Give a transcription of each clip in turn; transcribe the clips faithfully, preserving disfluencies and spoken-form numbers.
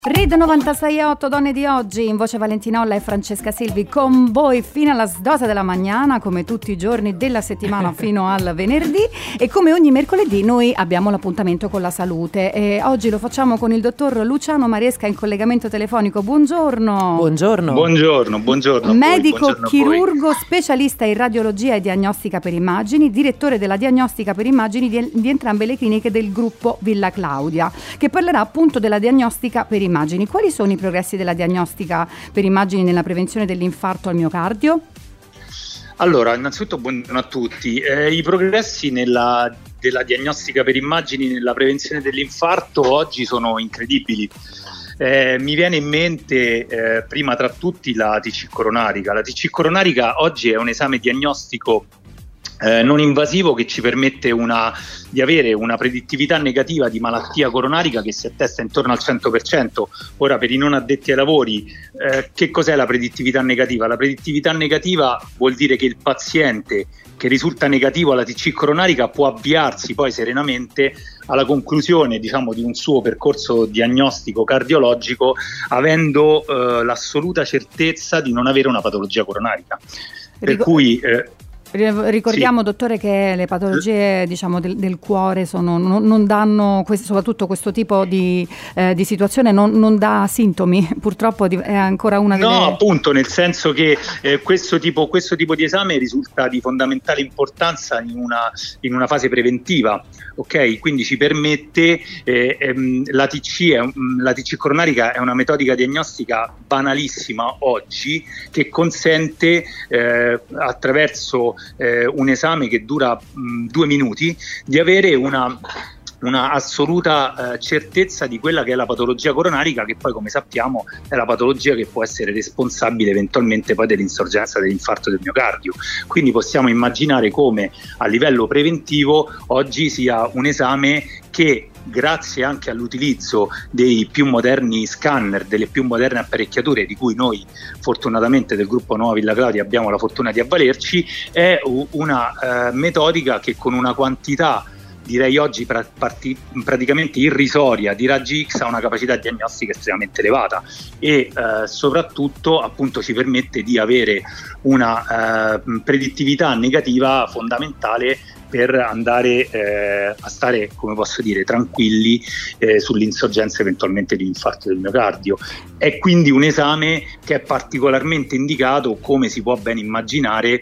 Rid novantasei e otto Donne di oggi, in voce Valentina Olla e Francesca Silvi con voi fino alla sdose della mañana, come tutti i giorni della settimana fino al venerdì, e come ogni mercoledì noi abbiamo l'appuntamento con la salute e oggi lo facciamo con il dottor Luciano Maresca in collegamento telefonico. Buongiorno. Buongiorno. Buongiorno, buongiorno. Medico, buongiorno chirurgo, specialista in radiologia e diagnostica per immagini, direttore della diagnostica per immagini di, di entrambe le cliniche del gruppo Villa Claudia, che parlerà appunto della diagnostica per immagini. Immagini. Quali sono i progressi della diagnostica per immagini nella prevenzione dell'infarto al miocardio? Allora, innanzitutto buongiorno a tutti. Eh, I progressi nella, della diagnostica per immagini nella prevenzione dell'infarto oggi sono incredibili. Eh, mi viene in mente eh, prima tra tutti la T C coronarica. La T C coronarica oggi è un esame diagnostico Eh, non invasivo che ci permette una, di avere una predittività negativa di malattia coronarica che si attesta intorno al cento per cento. Ora, per i non addetti ai lavori, eh, che cos'è la predittività negativa? La predittività negativa vuol dire che il paziente che risulta negativo alla T C coronarica può avviarsi poi serenamente alla conclusione, diciamo, di un suo percorso diagnostico cardiologico avendo eh, l'assoluta certezza di non avere una patologia coronarica. Per Ric- cui eh, Ricordiamo, sì. dottore, che le patologie diciamo del, del cuore sono, non, non danno, questo, soprattutto questo tipo di, eh, di situazione non, non dà sintomi, purtroppo è ancora una delle... No, appunto, nel senso che eh, questo, tipo, questo tipo di esame risulta di fondamentale importanza in una, in una fase preventiva, ok? Quindi ci permette, eh, ehm, la T C, è, la T C coronarica è una metodica diagnostica banalissima oggi che consente eh, attraverso Eh, un esame che dura mh, due minuti di avere una, una assoluta eh, certezza di quella che è la patologia coronarica, che poi, come sappiamo, è la patologia che può essere responsabile eventualmente poi dell'insorgenza dell'infarto del miocardio. Quindi possiamo immaginare come a livello preventivo oggi sia un esame che, grazie anche all'utilizzo dei più moderni scanner, delle più moderne apparecchiature di cui noi fortunatamente del gruppo Nuova Villa Claudia abbiamo la fortuna di avvalerci, è una eh, metodica che con una quantità, direi oggi pra- parti- praticamente irrisoria di raggi X ha una capacità diagnostica estremamente elevata e eh, soprattutto appunto ci permette di avere una eh, predittività negativa fondamentale per andare eh, a stare, come posso dire, tranquilli eh, sull'insorgenza eventualmente di infarto del miocardio. È quindi un esame che è particolarmente indicato, come si può ben immaginare,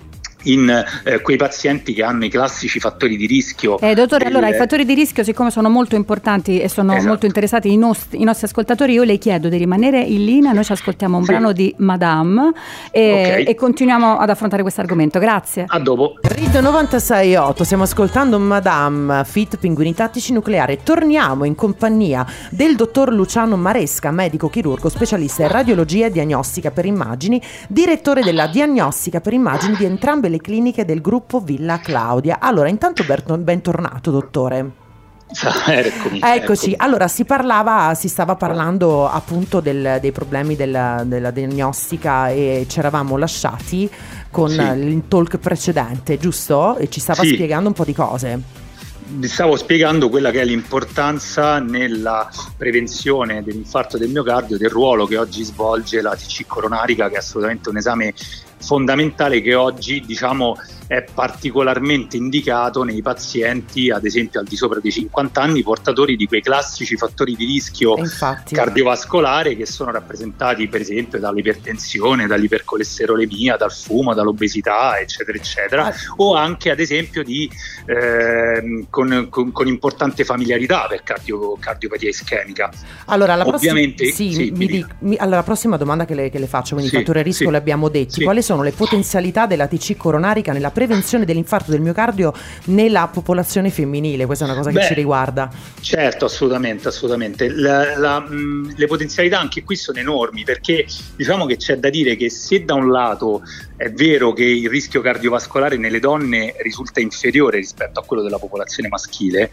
in eh, quei pazienti che hanno i classici fattori di rischio. Eh, dottore, del... allora i fattori di rischio, siccome sono molto importanti e sono esatto. molto interessati i nostri, i nostri ascoltatori, io le chiedo di rimanere in linea, noi ci ascoltiamo un sì. brano di Madame e, okay. e continuiamo ad affrontare questo argomento. Grazie. A dopo. Rid novantasei e otto, stiamo ascoltando Madame Fit Pinguini Tattici Nucleare. Torniamo in compagnia del dottor Luciano Maresca, medico chirurgo, specialista in radiologia e diagnostica per immagini, direttore della diagnostica per immagini di entrambe le cliniche del gruppo Villa Claudia. Allora, intanto bentornato, dottore. Eccomi, Eccoci, eccomi. Allora si parlava, si stava parlando appunto del, dei problemi della, della diagnostica e ci eravamo lasciati con sì. il talk precedente, giusto? E ci stava sì. spiegando un po' di cose. Vi stavo spiegando quella che è l'importanza nella prevenzione dell'infarto del miocardio, del ruolo che oggi svolge la T C coronarica, che è assolutamente un esame fondamentale che oggi, diciamo, è particolarmente indicato nei pazienti, ad esempio al di sopra dei cinquanta anni, portatori di quei classici fattori di rischio Infatti. cardiovascolare che sono rappresentati per esempio dall'ipertensione, dall'ipercolesterolemia, dal fumo, dall'obesità, eccetera eccetera, ah. o anche ad esempio di eh, con, con, con importante familiarità per cardio, cardiopatia ischemica. Allora la, Ovviamente, prossima, sì, sì, mi mi mi, allora, la prossima domanda che le, che le faccio, quindi sì, fattore rischio sì, le abbiamo detti, sì. quali sono le potenzialità della T C coronarica nella prevenzione dell'infarto del miocardio nella popolazione femminile? Questa è una cosa che Beh, ci riguarda. Certo, assolutamente, assolutamente. La, la, mh, le potenzialità anche qui sono enormi, perché diciamo che c'è da dire che se da un lato è vero che il rischio cardiovascolare nelle donne risulta inferiore rispetto a quello della popolazione maschile,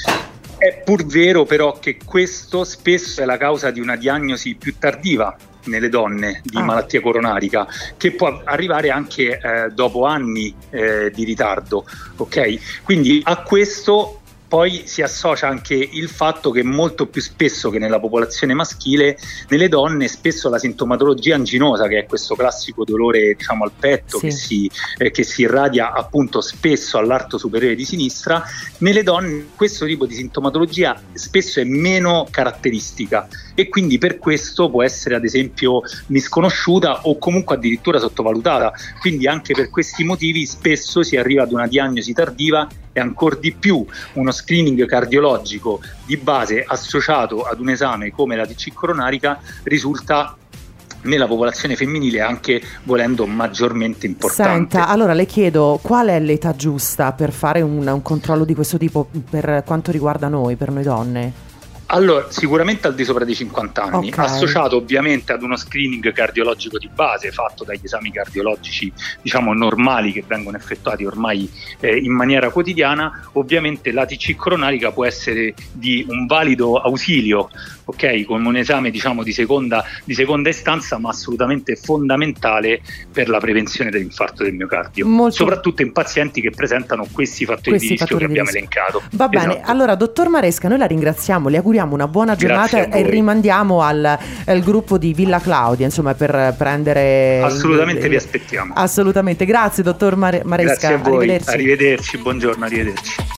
è pur vero però che questo spesso è la causa di una diagnosi più tardiva nelle donne di ah. malattia coronarica, che può arrivare anche eh, dopo anni eh, di ritardo, ok? Quindi a questo poi si associa anche il fatto che molto più spesso che nella popolazione maschile, nelle donne spesso la sintomatologia anginosa, che è questo classico dolore diciamo al petto, sì. che, si, eh, che si irradia appunto spesso all'arto superiore di sinistra, nelle donne questo tipo di sintomatologia spesso è meno caratteristica e quindi per questo può essere ad esempio misconosciuta o comunque addirittura sottovalutata, quindi anche per questi motivi spesso si arriva ad una diagnosi tardiva e ancor di più uno screening cardiologico di base associato ad un esame come la T C coronarica risulta nella popolazione femminile anche volendo maggiormente importante. Senta, allora le chiedo qual è l'età giusta per fare un, un controllo di questo tipo per quanto riguarda noi, per noi donne? Allora, sicuramente al di sopra dei cinquanta anni, okay. associato ovviamente ad uno screening cardiologico di base fatto dagli esami cardiologici diciamo normali che vengono effettuati ormai eh, in maniera quotidiana. Ovviamente la T C coronarica può essere di un valido ausilio, ok, con un esame diciamo di seconda, di seconda istanza, ma assolutamente fondamentale per la prevenzione dell'infarto del miocardio, Molto... soprattutto in pazienti che presentano questi fattori questi di rischio fattori che abbiamo rischio. elencato. Va bene, esatto. Allora dottor Maresca, noi la ringraziamo, le auguriamo una buona giornata e rimandiamo al, al gruppo di Villa Claudia, insomma, per prendere assolutamente il, vi aspettiamo. Assolutamente, grazie dottor Mare- Maresca. Grazie a voi, arrivederci. arrivederci, buongiorno, arrivederci.